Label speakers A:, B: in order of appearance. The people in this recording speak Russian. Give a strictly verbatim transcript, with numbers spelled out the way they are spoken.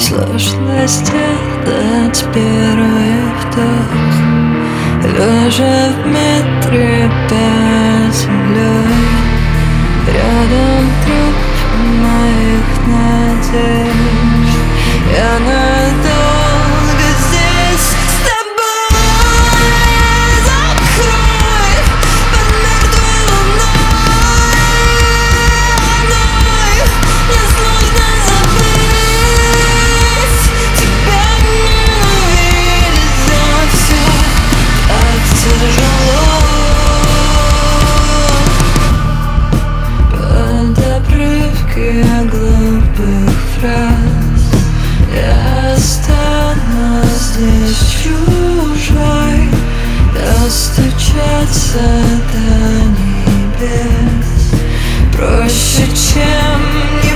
A: Сложно сделать первый вдох, лежа в метре под землей. Рядом труп моих надежд. Я надолго здесь с тобой. Закрой под мертвой луной. Мне сложно забыть. Тебя ненавидеть за все так тяжело. Под обрывки глупых фраз я останусь здесь чужой. Достучаться до небес проще, чем